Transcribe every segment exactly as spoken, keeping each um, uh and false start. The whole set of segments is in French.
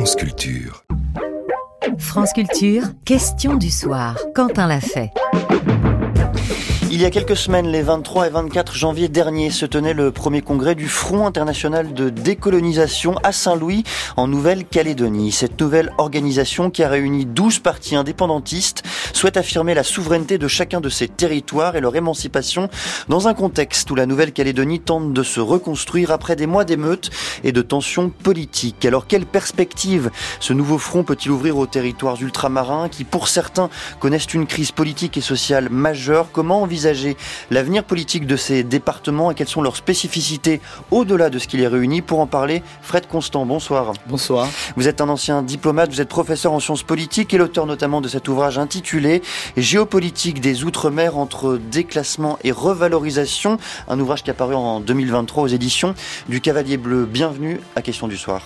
France Culture. France Culture, question du soir. Quentin l'a fait. Il y a quelques semaines, les vingt-trois et vingt-quatre janvier dernier, se tenait le premier congrès du Front international de décolonisation à Saint-Louis, en Nouvelle-Calédonie. Cette nouvelle organisation, qui a réuni douze partis indépendantistes, souhaite affirmer la souveraineté de chacun de ces territoires et leur émancipation dans un contexte où la Nouvelle-Calédonie tente de se reconstruire après des mois d'émeutes et de tensions politiques. Alors, quelle perspective ce nouveau front peut-il ouvrir aux territoires ultramarins qui, pour certains, connaissent une crise politique et sociale majeure? Comment envisager l'avenir politique de ces départements et quelles sont leurs spécificités au-delà de ce qui les réunit? Pour en parler, Fred Constant, bonsoir. Bonsoir. Vous êtes un ancien diplomate, vous êtes professeur en sciences politiques et l'auteur notamment de cet ouvrage intitulé « Géopolitique des Outre-mer entre déclassement et revalorisation », un ouvrage qui est apparu en deux mille vingt-trois aux éditions du Cavalier Bleu. Bienvenue à Question du Soir.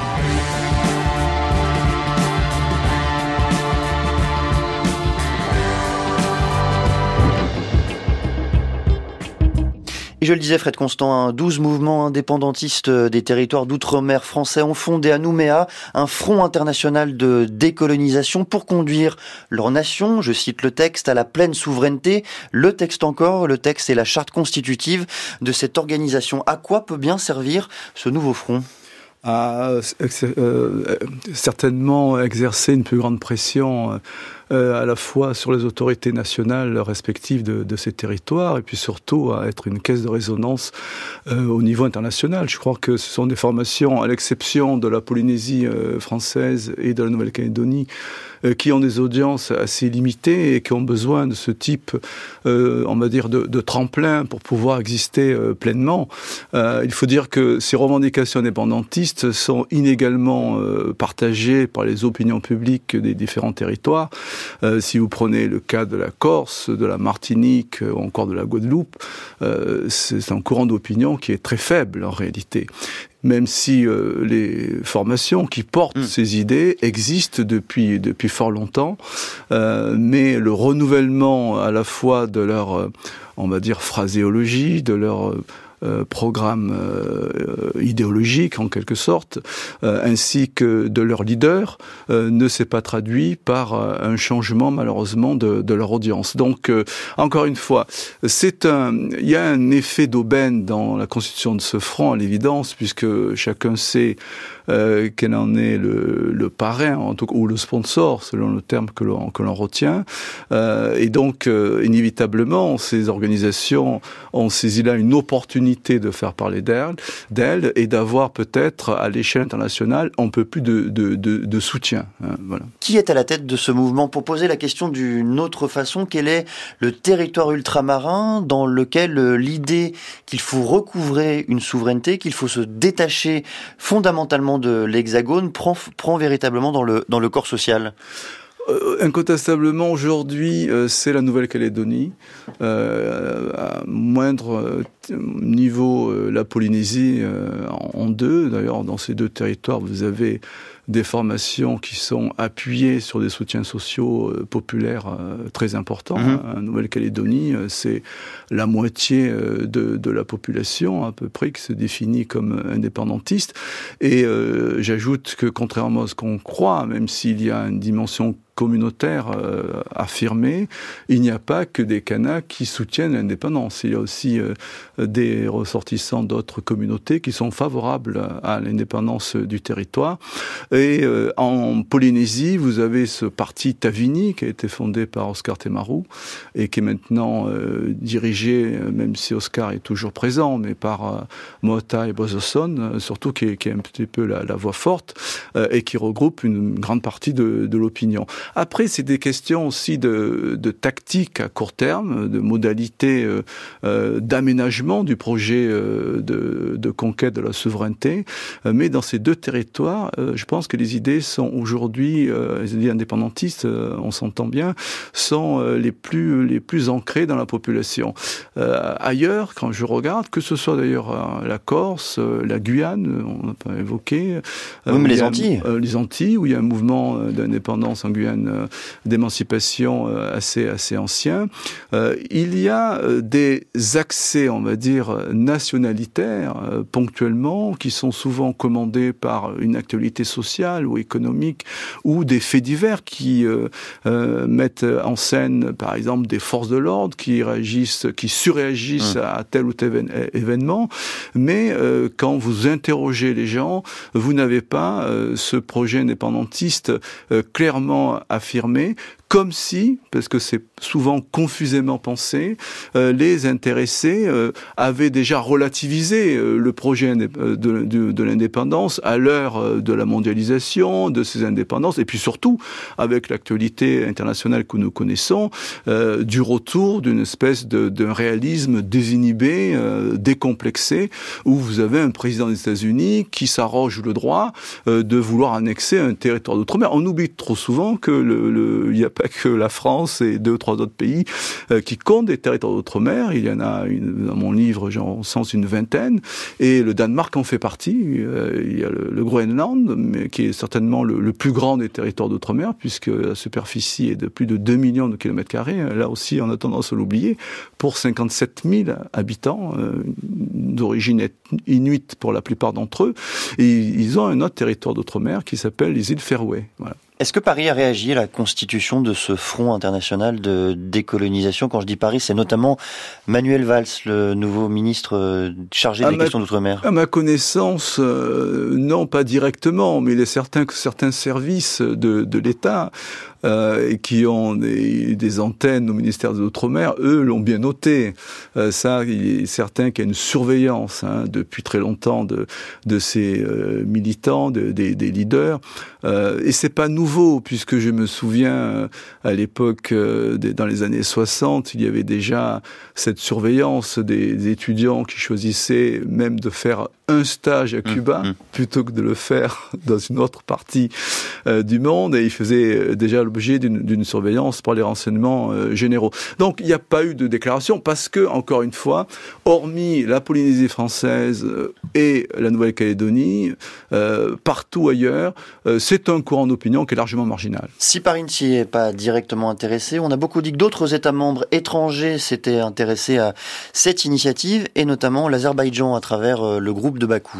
Et je le disais, Fred Constant, douze mouvements indépendantistes des territoires d'outre-mer français ont fondé à Nouméa un front international de décolonisation pour conduire leur nation, je cite le texte, à la pleine souveraineté. Le texte encore, le texte est la charte constitutive de cette organisation. À quoi peut bien servir ce nouveau front ? À euh, certainement exercer une plus grande pression euh, à la fois sur les autorités nationales respectives de, de ces territoires et puis surtout à être une caisse de résonance euh, au niveau international. Je crois que ce sont des formations, à l'exception de la Polynésie euh, française et de la Nouvelle-Calédonie, euh, qui ont des audiences assez limitées et qui ont besoin de ce type, euh, on va dire, de, de tremplin pour pouvoir exister euh, pleinement. Euh, il faut dire que ces revendications indépendantistes sont inégalement euh, partagées par les opinions publiques des différents territoires. Euh, si vous prenez le cas de la Corse, de la Martinique ou encore de la Guadeloupe, euh, c'est un courant d'opinion qui est très faible en réalité. Même si euh, les formations qui portent mmh. ces idées existent depuis, depuis fort longtemps, euh, mais le renouvellement à la fois de leur, euh, on va dire, phraséologie, de leur euh, Euh, programme euh, idéologique en quelque sorte, euh, ainsi que de leurs leaders, euh, ne s'est pas traduit par euh, un changement malheureusement de, de leur audience. Donc, euh, encore une fois, c'est un, il y a un effet d'aubaine dans la constitution de ce front à l'évidence, puisque chacun sait euh, quel en est le, le parrain, en tout cas, ou le sponsor, selon le terme que l'on, que l'on retient. Euh, et donc, euh, inévitablement, ces organisations ont saisi là une opportunité de faire parler d'elle, d'elle et d'avoir peut-être à l'échelle internationale un peu plus de, de, de, de soutien. Hein, voilà. Qui est à la tête de ce mouvement? Pour poser la question d'une autre façon, quel est le territoire ultramarin dans lequel l'idée qu'il faut recouvrer une souveraineté, qu'il faut se détacher fondamentalement de l'Hexagone prend, prend véritablement dans le, dans le corps social? Euh, incontestablement, aujourd'hui, euh, c'est la Nouvelle-Calédonie. Euh, à moindre euh, niveau, euh, la Polynésie euh, en, en deux. D'ailleurs, dans ces deux territoires, vous avez des formations qui sont appuyées sur des soutiens sociaux euh, populaires euh, très importants. Mmh. En Nouvelle-Calédonie, euh, c'est la moitié euh, de, de la population, à peu près, qui se définit comme indépendantiste. Et euh, j'ajoute que, contrairement à ce qu'on croit, même s'il y a une dimension communautaire euh, affirmée, il n'y a pas que des Kanaks qui soutiennent l'indépendance. Il y a aussi euh, des ressortissants d'autres communautés qui sont favorables à l'indépendance du territoire. Et euh, en Polynésie, vous avez ce parti Tavini qui a été fondé par Oscar Temaru et qui est maintenant euh, dirigé, même si Oscar est toujours présent, mais par euh, Moatai Bososon, euh, surtout qui est, qui est un petit peu la, la voix forte euh, et qui regroupe une grande partie de, de l'opinion. Après, c'est des questions aussi de, de tactique à court terme, de modalités euh, euh, d'aménagement du projet euh, de, de conquête de la souveraineté. Euh, mais dans ces deux territoires, euh, je pense que les idées sont aujourd'hui, euh, les idées indépendantistes, euh, on s'entend bien, sont euh, les plus les plus ancrées dans la population. Euh, ailleurs, quand je regarde, que ce soit d'ailleurs euh, la Corse, euh, la Guyane, on n'a pas évoqué. Euh, oui, mais les a, Antilles. Euh, les Antilles, où il y a un mouvement d'indépendance en Guyane, d'émancipation assez assez ancien. Euh, il y a des accès, on va va dire, nationalitaires, euh, ponctuellement, qui sont souvent commandés par une actualité sociale ou économique, ou des faits divers qui euh, euh, mettent en scène, par exemple, des forces de l'ordre qui réagissent, qui surréagissent mmh. à tel ou tel événement. Mais euh, quand vous interrogez les gens, vous n'avez pas euh, ce projet indépendantiste euh, clairement affirmé, comme si, parce que c'est souvent confusément pensé, euh, les intéressés euh, avaient déjà relativisé euh, le projet de, de, de, de l'indépendance à l'heure euh, de la mondialisation, de ces indépendances, et puis surtout, avec l'actualité internationale que nous connaissons, euh, du retour d'une espèce de, d'un réalisme désinhibé, euh, décomplexé, où vous avez un président des États-Unis qui s'arroge le droit euh, de vouloir annexer un territoire d'outre-mer. On oublie trop souvent que le, le, il y a pas que la France et deux ou trois autres pays euh, qui comptent des territoires d'outre-mer. Il y en a, une, dans mon livre, j'en sens une vingtaine, et le Danemark en fait partie. Euh, il y a le, le Groenland, mais qui est certainement le, le plus grand des territoires d'outre-mer, puisque la superficie est de plus de deux millions de kilomètres carrés. Là aussi, on a tendance à l'oublier, pour cinquante-sept mille habitants, euh, d'origine inuite pour la plupart d'entre eux, et ils ont un autre territoire d'outre-mer qui s'appelle les îles Faroé. Voilà. Est-ce que Paris a réagi à la constitution de ce Front international de décolonisation? Quand je dis Paris, c'est notamment Manuel Valls, le nouveau ministre chargé des questions d'outre-mer. À ma connaissance, euh, non, pas directement, mais il est certain que certains services de, de l'État euh, qui ont des, des antennes au ministère des Outre-mer, eux l'ont bien noté. Euh, ça, il est certain qu'il y a une surveillance hein, depuis très longtemps de, de ces euh, militants, de, des, des leaders. Euh, et c'est pas nouveau, puisque je me souviens, euh, à l'époque, euh, des, dans les années soixante, il y avait déjà cette surveillance des, des étudiants qui choisissaient même de faire un stage à Cuba, mmh, mmh. plutôt que de le faire dans une autre partie euh, du monde, et ils faisaient déjà l'objet d'une, d'une surveillance par les renseignements euh, généraux. Donc il n'y a pas eu de déclaration, parce que, encore une fois, hormis la Polynésie française et la Nouvelle-Calédonie, euh, partout ailleurs, euh, c'est un courant d'opinion qui est largement marginal. Si Paris ne s'y est pas directement intéressé, on a beaucoup dit que d'autres États membres étrangers s'étaient intéressés à cette initiative, et notamment l'Azerbaïdjan à travers le groupe de Bakou.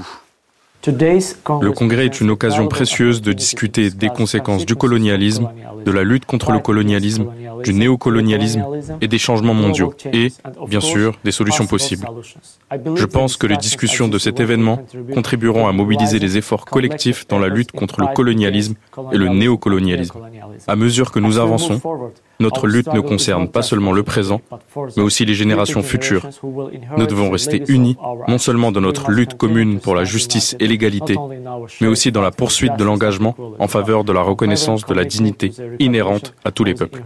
Le Congrès est une occasion précieuse de discuter des conséquences du colonialisme, de la lutte contre le colonialisme, du néocolonialisme et des changements mondiaux, et, bien sûr, des solutions possibles. Je pense que les discussions de cet événement contribueront à mobiliser les efforts collectifs dans la lutte contre le colonialisme et le néocolonialisme. À mesure que nous avançons, notre lutte ne concerne pas seulement le présent, mais aussi les générations futures. Nous devons rester unis, non seulement dans notre lutte commune pour la justice et l'égalité, mais aussi dans la poursuite de l'engagement en faveur de la reconnaissance de la dignité inhérente à tous les peuples.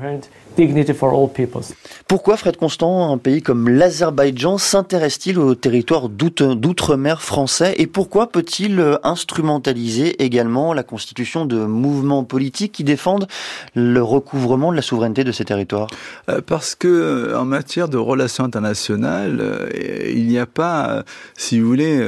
Pourquoi, Fred Constant, un pays comme l'Azerbaïdjan s'intéresse-t-il au territoire d'outre-mer français, et pourquoi peut-il instrumentaliser également la constitution de mouvements politiques qui défendent le recouvrement de la souveraineté de ces territoires? Parce que en matière de relations internationales, il n'y a pas, si vous voulez,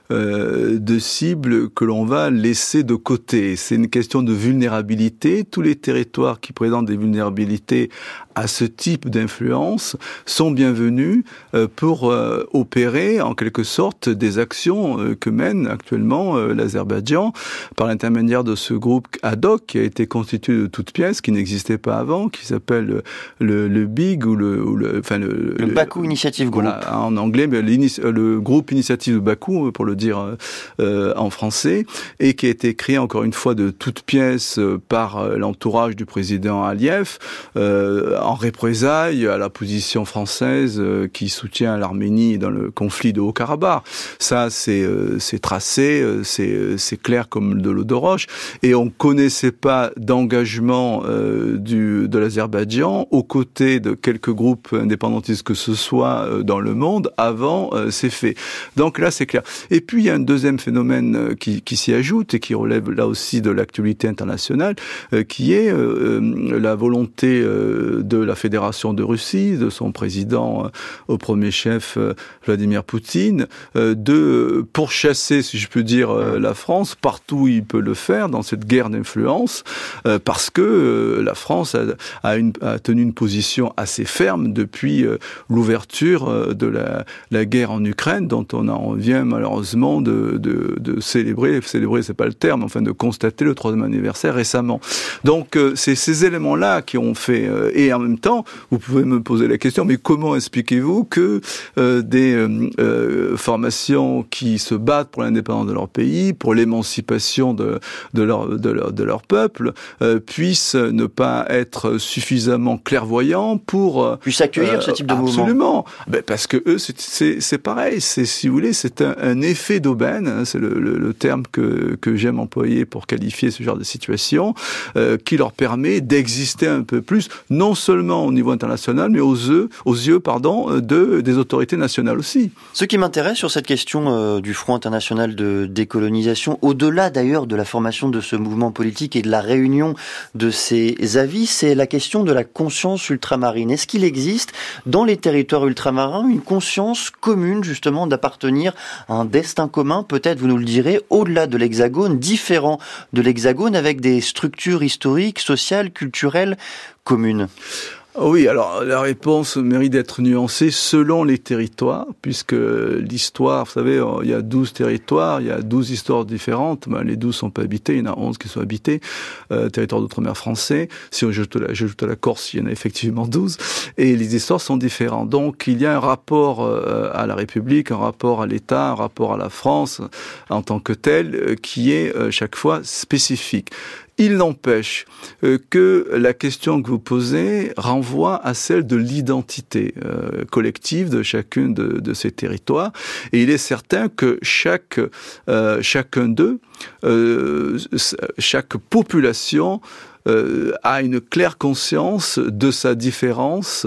de cible que l'on va laisser de côté. C'est une question de vulnérabilité. Tous les territoires qui présentent des vulnérabilités à ce type d'influence sont bienvenus pour opérer en quelque sorte des actions que mène actuellement l'Azerbaïdjan par l'intermédiaire de ce groupe ad hoc qui a été constitué de toutes pièces, qui n'existait pas avant, qui s'appelle le, le BIG ou le, ou le, enfin le, le Baku Initiative Group. Voilà, en anglais, mais le groupe Initiative de Bakou, pour le dire euh, en français, et qui a été créé encore une fois de toutes pièces par l'entourage du président Aliyev, euh, en représailles à la position française euh, qui soutient l'Arménie dans le conflit de Haut-Karabakh. Ça, c'est, euh, c'est tracé, euh, c'est, c'est clair comme de l'eau de roche, et on connaissait pas d'engagement euh, du, de l'Azerbaïdjan aux côtés de quelques groupes indépendantistes que ce soit euh, dans le monde avant euh, ces faits. Donc là, c'est clair. Et puis, il y a un deuxième phénomène euh, qui, qui s'y ajoute et qui relève là aussi de l'actualité internationale, euh, qui est euh, la volonté euh, de la Fédération de Russie, de son président euh, au premier chef euh, Vladimir Poutine, euh, de pourchasser, si je peux dire, euh, la France partout où il peut le faire dans cette guerre d'influence, euh, parce que euh, la France a, a une, a tenu une position assez ferme depuis euh, l'ouverture euh, de la, la guerre en Ukraine, dont on en vient malheureusement de, de, de célébrer, célébrer c'est pas le terme, enfin de constater le troisième anniversaire récemment. Donc euh, c'est ces éléments-là qui ont fait, euh, et en même temps, vous pouvez me poser la question, mais comment expliquez-vous que euh, des euh, euh, formations qui se battent pour l'indépendance de leur pays, pour l'émancipation de, de, leur, de, leur, de leur peuple, euh, puissent ne pas être suffisamment clairvoyants pour... Euh, puissent accueillir euh, ce type de mouvement. Absolument. Ben parce que eux, c'est, c'est, c'est pareil, c'est, si vous voulez, c'est un, un effet d'aubaine, hein, c'est le, le, le terme que, que j'aime employer pour qualifier ce genre de situation, euh, qui leur permet d'exister un peu plus, non seulement au niveau international, mais aux yeux, aux yeux pardon, de, des autorités nationales aussi. Ce qui m'intéresse sur cette question euh, du Front international de décolonisation, au-delà d'ailleurs de la formation de ce mouvement politique et de la réunion de ces avis, c'est la question de la conscience ultramarine. Est-ce qu'il existe dans les territoires ultramarins une conscience commune justement d'appartenir à un destin commun, peut-être vous nous le direz, au-delà de l'Hexagone, différent de l'Hexagone, avec des structures historiques, sociales, culturelles communes? Oui, alors la réponse mérite d'être nuancée selon les territoires, puisque l'histoire, vous savez, il y a douze territoires, il y a douze histoires différentes, ben, les douze sont pas habités, il y en a onze qui sont habités, euh, territoire d'outre-mer français, si on ajoute la, j'ajoute la Corse, il y en a effectivement douze, et les histoires sont différentes. Donc il y a un rapport euh, à la République, un rapport à l'État, un rapport à la France en tant que tel, euh, qui est euh, chaque fois spécifique. Il n'empêche euh, que la question que vous posez renvoie à celle de l'identité euh, collective de chacune de, de ces territoires. Et il est certain que chaque euh, chacun d'eux, euh, chaque population euh, a une claire conscience de sa différence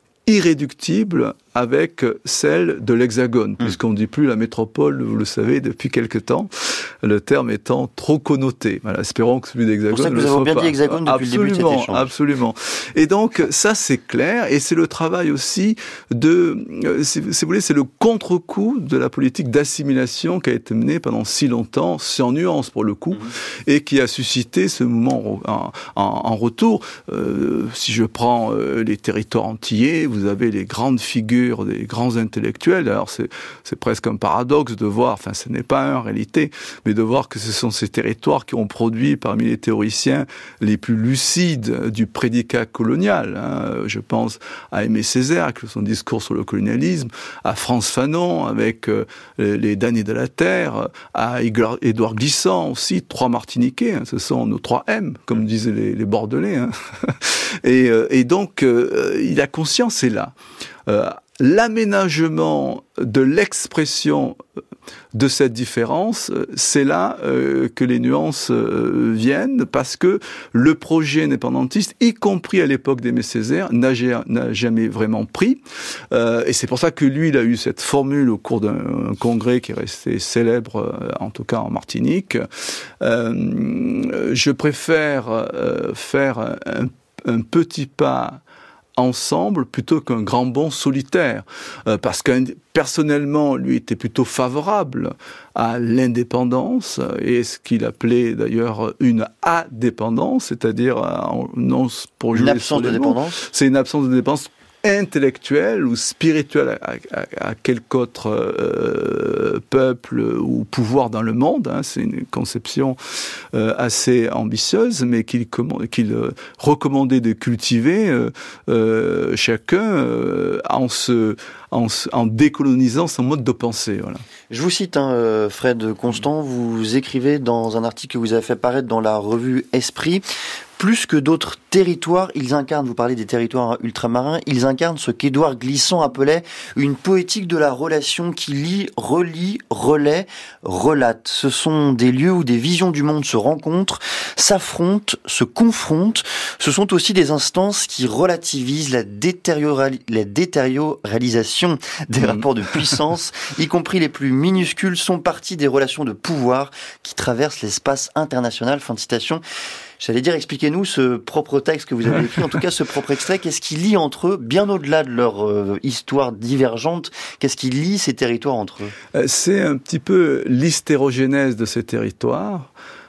irréductible avec celle de l'Hexagone, mmh. puisqu'on ne dit plus la métropole, vous le savez, depuis quelque temps, le terme étant trop connoté. Voilà, espérons que celui d'Hexagone ne le soit pas. Pour ça que vous avez bien dit Hexagone depuis absolument, le début de cet échange. Absolument. Et donc, ça, c'est clair, et c'est le travail aussi de, si, si vous voulez, c'est le contre-coup de la politique d'assimilation qui a été menée pendant si longtemps, sans nuance pour le coup, mmh. et qui a suscité ce mouvement en, en, en retour. Euh, si je prends euh, les territoires antillais, vous avez les grandes figures des grands intellectuels. Alors c'est, c'est presque un paradoxe de voir, enfin ce n'est pas un en réalité, mais de voir que ce sont ces territoires qui ont produit parmi les théoriciens les plus lucides du prédicat colonial. Hein. Je pense à Aimé Césaire avec son discours sur le colonialisme, à Frantz Fanon avec euh, les damnés de la terre, à Édouard Glissant aussi, trois Martiniquais, hein, ce sont nos trois M, comme disaient les, les Bordelais. Hein. et, euh, et donc, euh, il a conscience, c'est là. Euh, L'aménagement de l'expression de cette différence, c'est là euh, que les nuances euh, viennent, parce que le projet indépendantiste, y compris à l'époque d'Aimé Césaire, n'a, n'a jamais vraiment pris. Euh, et c'est pour ça que lui, il a eu cette formule au cours d'un congrès qui est resté célèbre, euh, en tout cas en Martinique. Euh, je préfère euh, faire un, un petit pas ensemble plutôt qu'un grand bond solitaire, euh, parce que personnellement, lui était plutôt favorable à l'indépendance, et ce qu'il appelait d'ailleurs une adépendance, c'est-à-dire euh, non pour jouer une absence de dépendance. C'est une absence de dépendance intellectuelle ou spirituelle à, à, à quelque autre euh, peuple ou pouvoir dans le monde. Hein. C'est une conception euh, assez ambitieuse, mais qu'il, qu'il euh, recommandait de cultiver euh, euh, chacun euh, en, se, en, en décolonisant son mode de pensée. Voilà. Je vous cite, hein, Fred Constant, vous écrivez dans un article que vous avez fait paraître dans la revue Esprit: plus que d'autres territoires, ils incarnent, vous parlez des territoires ultramarins, ils incarnent ce qu'Édouard Glissant appelait une poétique de la relation qui lie, relie, relaie, relate. Ce sont des lieux où des visions du monde se rencontrent, s'affrontent, se confrontent. Ce sont aussi des instances qui relativisent la, détériora- la détérioralisation des mmh. rapports de puissance, y compris les plus minuscules, sont partie des relations de pouvoir qui traversent l'espace international. Fin de citation. J'allais dire, expliquez-nous ce propre texte que vous avez écrit, en tout cas ce propre extrait, qu'est-ce qui lie entre eux, bien au-delà de leur euh, histoire divergente, qu'est-ce qui lie ces territoires entre eux ? C'est un petit peu l'hystérogénèse de ces territoires.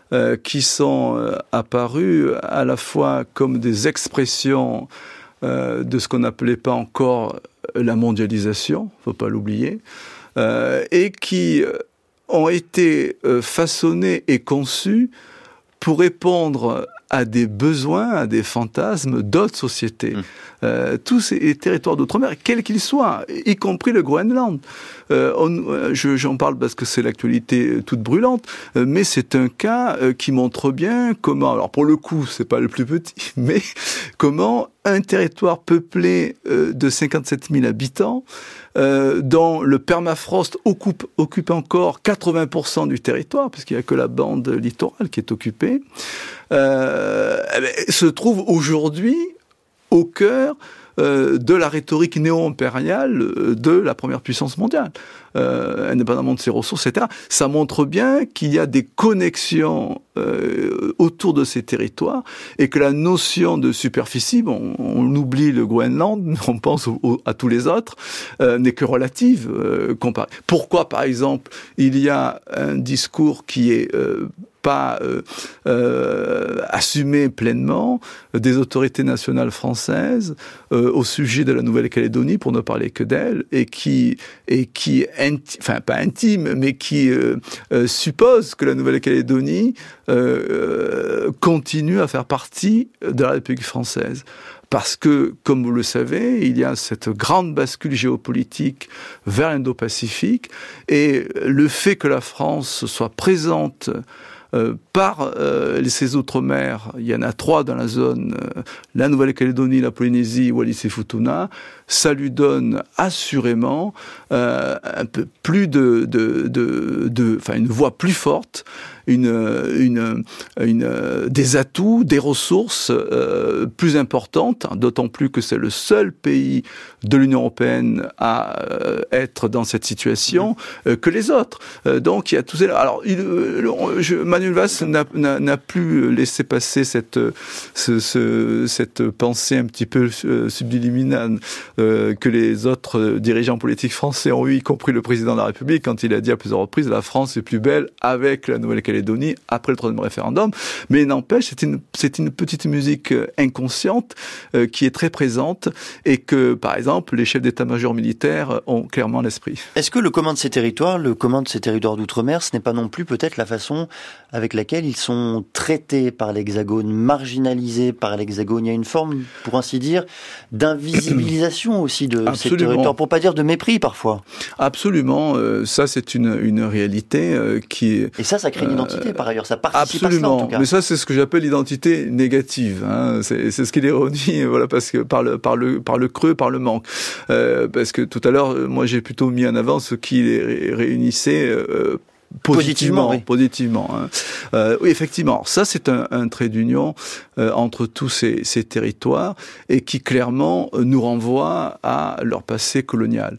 euh, qui sont euh, apparus à la fois comme des expressions euh, de ce qu'on n'appelait pas encore la mondialisation, faut pas l'oublier, euh, et qui ont été euh, façonnés et conçus pour répondre à des besoins, à des fantasmes d'autres sociétés. Mmh. Euh, tous ces territoires d'outre-mer, quels qu'ils soient, y compris le Groenland. Euh, on, je, j'en parle parce que c'est l'actualité toute brûlante, euh, mais c'est un cas euh, qui montre bien comment, alors pour le coup, c'est pas le plus petit, mais comment un territoire peuplé euh, de cinquante-sept mille habitants, euh, dont le permafrost occupe, occupe encore quatre-vingts pour cent du territoire, parce qu'il n'y a que la bande littorale qui est occupée, euh, eh bien, se trouve aujourd'hui au cœur euh, de la rhétorique néo-impériale euh, de la première puissance mondiale, euh, indépendamment de ses ressources, et cetera. Ça montre bien qu'il y a des connexions euh, autour de ces territoires et que la notion de superficie, bon, on oublie le Groenland, on pense au, au, à tous les autres, euh, n'est que relative euh, comparée. Pourquoi, par exemple, il y a un discours qui est euh, pas euh, euh, assumé pleinement des autorités nationales françaises euh, au sujet de la Nouvelle-Calédonie, pour ne parler que d'elle, et qui, et qui inti- enfin pas intime, mais qui euh, euh, suppose que la Nouvelle-Calédonie euh, continue à faire partie de la République française. Parce que, comme vous le savez, il y a cette grande bascule géopolitique vers l'Indo-Pacifique, et le fait que la France soit présente Euh, par euh, ces outre-mer, il y en a trois dans la zone, euh, la Nouvelle-Calédonie, la Polynésie, Wallis et Futuna, ça lui donne assurément euh, un peu plus de, de, de, de, enfin une voix plus forte, une, une, une, des atouts, des ressources euh, plus importantes, d'autant plus que c'est le seul pays de l'Union européenne à euh, être dans cette situation euh, que les autres. Euh, donc il y a tous ces... Alors, il, je, Manuel Valls n'a, n'a, n'a plus laissé passer cette, ce, ce, cette pensée un petit peu euh, subliminale euh, que les autres dirigeants politiques français ont eu, y compris le président de la République, quand il a dit à plusieurs reprises « la France est plus belle avec la Nouvelle-Calédonie après le troisième référendum ». Mais n'empêche, c'est une, c'est une petite musique inconsciente euh, qui est très présente et que, par exemple, les chefs d'état-major militaires ont clairement à l'esprit. Est-ce que le commun de ces territoires, le commun de ces territoires d'outre-mer, ce n'est pas non plus peut-être la façon avec laquelle ils sont traités par l'Hexagone, marginalisés par l'Hexagone? Il y a une forme, pour ainsi dire, d'invisibilisation aussi de Absolument. Ces territoires, pour pas dire de mépris parfois. Absolument, euh, ça c'est une, une réalité euh, qui est... Et ça, ça crée une identité euh, par ailleurs, ça participe absolument. à cela en tout cas. Mais ça c'est ce que j'appelle l'identité négative, hein. c'est, c'est ce qui est l'ironie, voilà, parce que par le, par le, par le creux, par le manque. Euh, parce que tout à l'heure, moi j'ai plutôt mis en avant ce qui les réunissait euh, Positivement, positivement, oui. positivement hein. euh, oui, effectivement. Ça, c'est un, un trait d'union euh, entre tous ces, ces territoires et qui clairement euh, nous renvoie à leur passé colonial.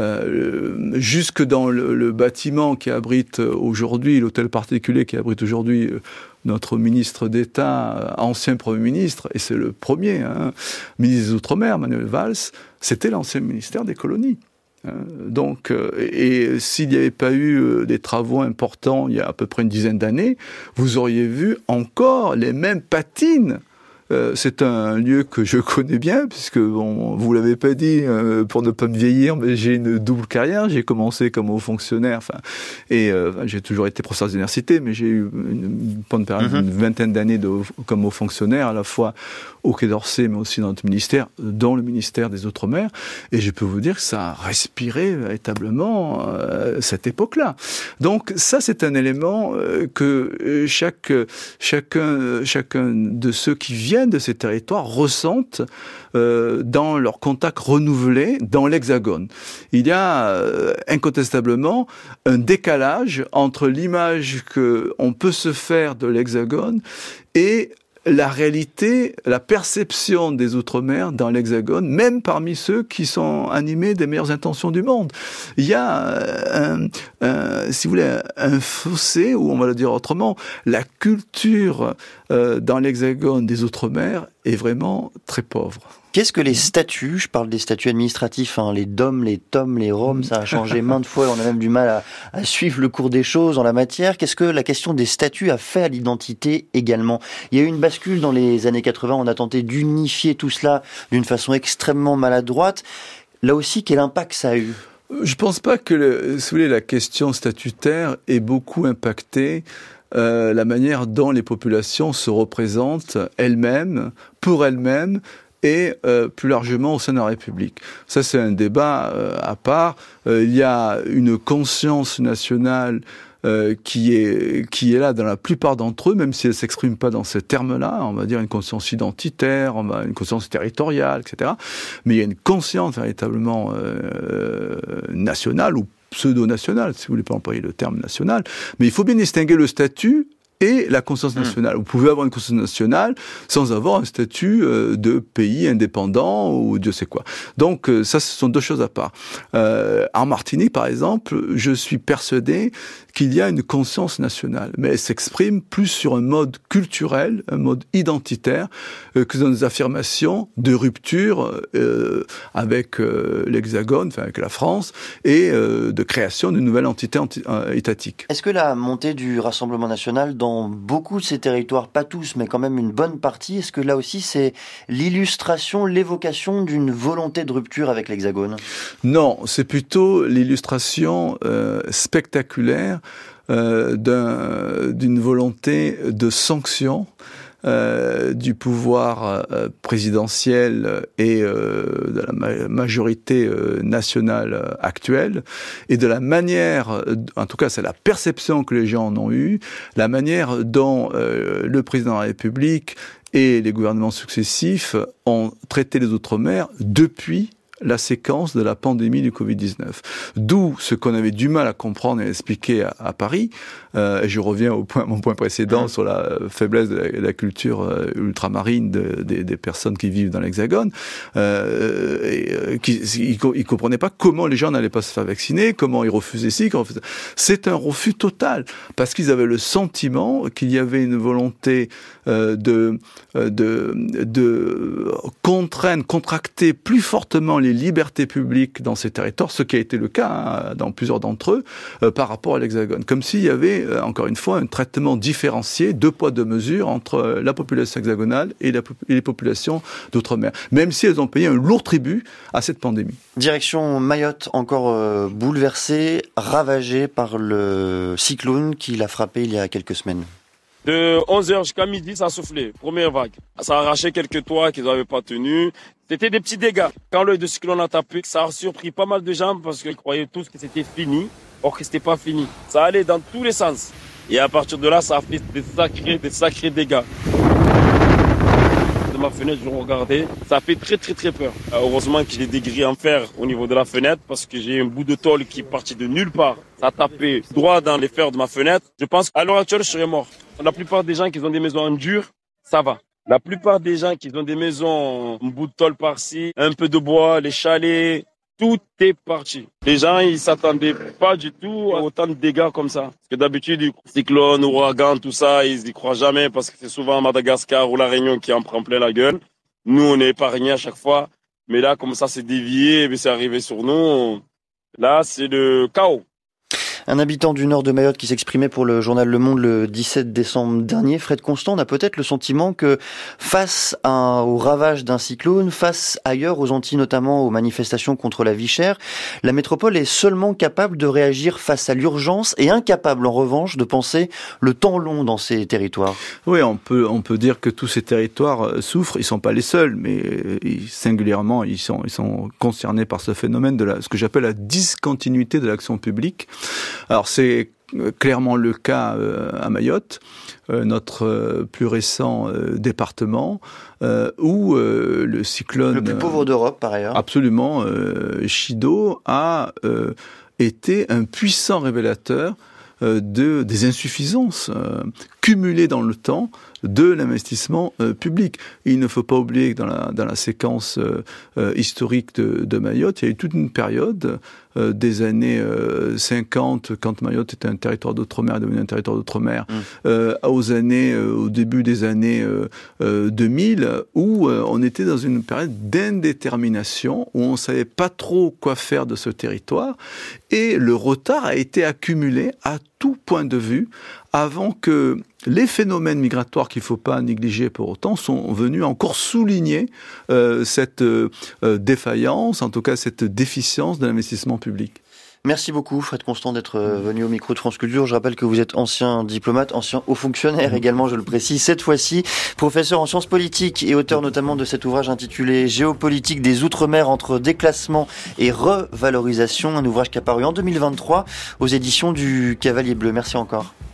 Euh, jusque dans le, le bâtiment qui abrite aujourd'hui, l'hôtel particulier qui abrite aujourd'hui euh, notre ministre d'État, ancien Premier ministre, et c'est le premier, hein, ministre des Outre-mer, Manuel Valls, c'était l'ancien ministère des colonies. Donc, et s'il n'y avait pas eu des travaux importants il y a à peu près une dizaine d'années, vous auriez vu encore les mêmes patines. Euh, c'est un lieu que je connais bien, puisque bon, vous l'avez pas dit, euh, pour ne pas me vieillir, mais j'ai une double carrière. J'ai commencé comme haut fonctionnaire, enfin, et euh, j'ai toujours été professeur d'université, mais j'ai eu une, une, période, mm-hmm. une vingtaine d'années de, comme haut fonctionnaire, à la fois au Quai d'Orsay, mais aussi dans notre ministère, dont le ministère des Outre-mer. Et je peux vous dire que ça a respiré véritablement euh, cette époque-là. Donc ça, c'est un élément euh, que chaque, chacun, chacun de ceux qui viennent de ces territoires ressentent euh, dans leur contact renouvelé dans l'Hexagone. Il y a euh, incontestablement un décalage entre l'image qu'on peut se faire de l'Hexagone et la réalité, la perception des Outre-mer dans l'Hexagone, même parmi ceux qui sont animés des meilleures intentions du monde. Il y a, un, un, si vous voulez, un fossé, ou on va le dire autrement, la culture euh, dans l'Hexagone des Outre-mer est vraiment très pauvre. Qu'est-ce que les statuts, je parle des statuts administratifs, hein, les DOM, les TOM, les ROM, ça a changé maintes fois, on a même du mal à, à suivre le cours des choses en la matière. Qu'est-ce que la question des statuts a fait à l'identité également? Il y a eu une bascule dans les années quatre-vingts, on a tenté d'unifier tout cela d'une façon extrêmement maladroite. Là aussi, quel impact ça a eu? Je pense pas que, le, si vous voulez, la question statutaire ait beaucoup impacté euh, la manière dont les populations se représentent elles-mêmes, pour elles-mêmes, et euh, plus largement au sein de la République. Ça, c'est un débat euh, à part. Euh, il y a une conscience nationale euh, qui est qui est là dans la plupart d'entre eux, même si elle s'exprime pas dans ces termes-là. On va dire une conscience identitaire, on va une conscience territoriale, et cetera. Mais il y a une conscience véritablement euh, nationale ou pseudo-nationale, si vous voulez pas employer le terme national. Mais il faut bien distinguer le statut et la conscience nationale. Vous pouvez avoir une conscience nationale sans avoir un statut euh, de pays indépendant ou Dieu sait quoi. Donc euh, ça, ce sont deux choses à part. Euh, en Martinique, par exemple, je suis persuadé qu'il y a une conscience nationale, mais elle s'exprime plus sur un mode culturel, un mode identitaire, euh, que dans des affirmations de rupture euh, avec euh, l'Hexagone, enfin avec la France, et euh, de création d'une nouvelle entité anti- euh, étatique. Est-ce que la montée du Rassemblement national dans beaucoup de ces territoires, pas tous, mais quand même une bonne partie, est-ce que là aussi c'est l'illustration, l'évocation d'une volonté de rupture avec l'Hexagone? Non, c'est plutôt l'illustration euh, spectaculaire euh, d'un, d'une volonté de sanction Euh, du pouvoir euh, présidentiel et euh, de la ma- majorité euh, nationale euh, actuelle, et de la manière, euh, en tout cas c'est la perception que les gens en ont eue, la manière dont euh, le président de la République et les gouvernements successifs ont traité les Outre-mer depuis la séquence de la pandémie du covid dix-neuf. D'où ce qu'on avait du mal à comprendre et à expliquer à, à Paris, euh, et je reviens au point, mon point précédent mmh. sur la faiblesse de la, de la culture euh, ultramarine de, de, des personnes qui vivent dans l'Hexagone, euh, et, euh, qui, ils, ils comprenaient pas comment les gens n'allaient pas se faire vacciner, comment ils refusaient ci, comment ils refusaient... C'est un refus total, parce qu'ils avaient le sentiment qu'il y avait une volonté euh, de, de, de contraindre, contracter plus fortement les les libertés publiques dans ces territoires, ce qui a été le cas hein, dans plusieurs d'entre eux, euh, par rapport à l'Hexagone. Comme s'il y avait, euh, encore une fois, un traitement différencié, deux poids, deux mesures, entre euh, la population hexagonale et, la, et les populations d'outre-mer, même si elles ont payé un lourd tribut à cette pandémie. Direction Mayotte, encore euh, bouleversée, ravagée par le cyclone qui l'a frappé il y a quelques semaines. De onze heures jusqu'à midi, ça a soufflé. Première vague. Ça a arraché quelques toits qu'ils n'avaient pas tenus. C'était des petits dégâts. Quand l'œil de cyclone a tapé, ça a surpris pas mal de gens parce qu'ils croyaient tous que c'était fini, or que c'était pas fini. Ça allait dans tous les sens. Et à partir de là, ça a fait des sacrés, des sacrés dégâts. De ma fenêtre, je regardais. Ça a fait très, très, très peur. Heureusement que j'ai des grilles en fer au niveau de la fenêtre parce que j'ai un bout de tôle qui est parti de nulle part. Ça a tapé droit dans les fers de ma fenêtre. Je pense qu'à l'heure actuelle, je serais mort. La plupart des gens qui ont des maisons en dur, ça va. La plupart des gens qui ont des maisons, un bout de tôle par-ci, un peu de bois, les chalets, tout est parti. Les gens, ils s'attendaient pas du tout à autant de dégâts comme ça. Parce que d'habitude, cyclone, ouragan, tout ça, ils y croient jamais parce que c'est souvent Madagascar ou La Réunion qui en prend plein la gueule. Nous, on est épargnés à chaque fois. Mais là, comme ça, c'est dévié, et c'est arrivé sur nous. Là, c'est le chaos. Un habitant du nord de Mayotte qui s'exprimait pour le journal Le Monde le dix-sept décembre dernier, Fred Constant, on a peut-être le sentiment que face à, au ravage d'un cyclone, face ailleurs aux Antilles, notamment aux manifestations contre la vie chère, la métropole est seulement capable de réagir face à l'urgence et incapable en revanche de penser le temps long dans ces territoires. Oui, on peut, on peut dire que tous ces territoires souffrent, ils ne sont pas les seuls, mais singulièrement ils sont, ils sont concernés par ce phénomène de la, ce que j'appelle la discontinuité de l'action publique. Alors c'est clairement le cas euh, à Mayotte, euh, notre euh, plus récent euh, département, euh, où euh, le cyclone... Le plus pauvre d'Europe par ailleurs. Absolument, euh, Chido a euh, été un puissant révélateur euh, de, des insuffisances euh, cumulé dans le temps de l'investissement euh, public. Et il ne faut pas oublier que dans la, dans la séquence euh, euh, historique de, de Mayotte, il y a eu toute une période euh, des années euh, cinquante, quand Mayotte était un territoire d'outre-mer, devenu un territoire d'outre-mer, mmh. euh, aux années, euh, au début des années euh, euh, deux mille, où euh, on était dans une période d'indétermination, où on ne savait pas trop quoi faire de ce territoire, et le retard a été accumulé à tout point de vue, avant que les phénomènes migratoires qu'il ne faut pas négliger pour autant sont venus encore souligner euh, cette euh, défaillance, en tout cas cette déficience de l'investissement public. Merci beaucoup Fred Constant d'être venu au micro de France Culture. Je rappelle que vous êtes ancien diplomate, ancien haut fonctionnaire également, je le précise. Cette fois-ci, professeur en sciences politiques et auteur notamment de cet ouvrage intitulé Géopolitique des Outre-mer entre déclassement et revalorisation, un ouvrage qui a paru en deux mille vingt-trois aux éditions du Cavalier Bleu. Merci encore.